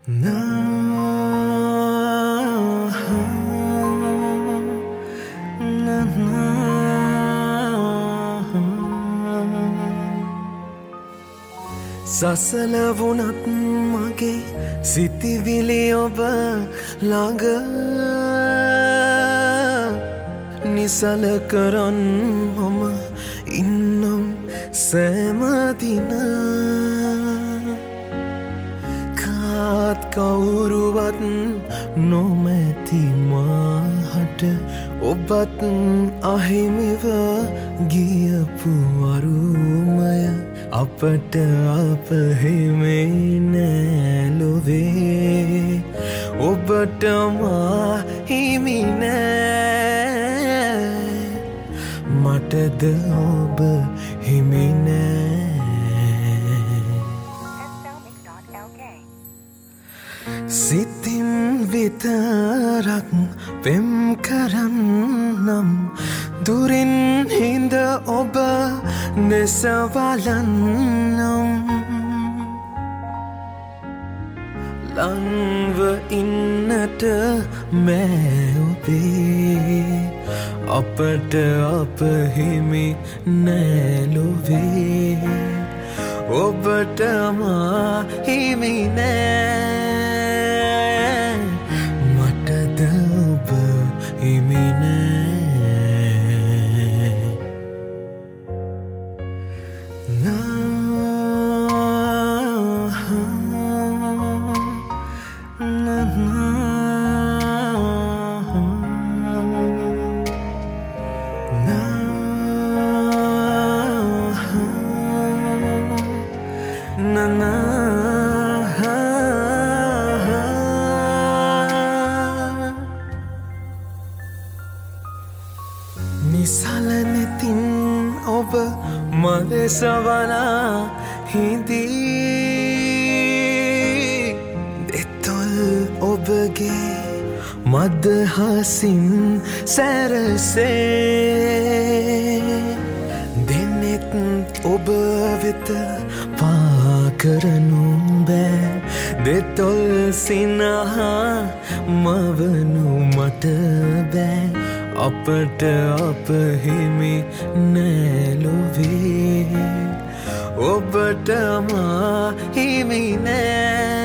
සසල වුණත් මගේ සිතිවිලි ඔබ ළඟ නිසල කරන් මම ඉන්නම් සෑම දින කාත් කවුරුවත් නොමැති මාහට ඔබත් අහිමිව ගියපු අරුමය අපට අප හිමි නෑ ලොවේ ඔබට මා හිමි නෑ මටද ඔබ හිමි නෑ සිතින් විතරක් පෙම් කරන්නම් දුරින් හිඳ ඔබ දෙසවලන්නම් ලංව ඉන්නට මෑ ඔබේ අපට අප හිමි නෑ ලොවේ ඔබට මා හිමි නෑ මටද ඔබ හිමි නෑ නිසලනෙතින් ඔබ මලෙසවලා හිදී දෙතොල් ඔබගේ මදහසින් සැරසේ දෙනෙත් ඔබ වෙත පාකරනු බෑ දෙතොල් සිනහා මවනු මට බෑ අපට අප හිමි නෑ ලොවේ ඔබට මා හිමි නෑ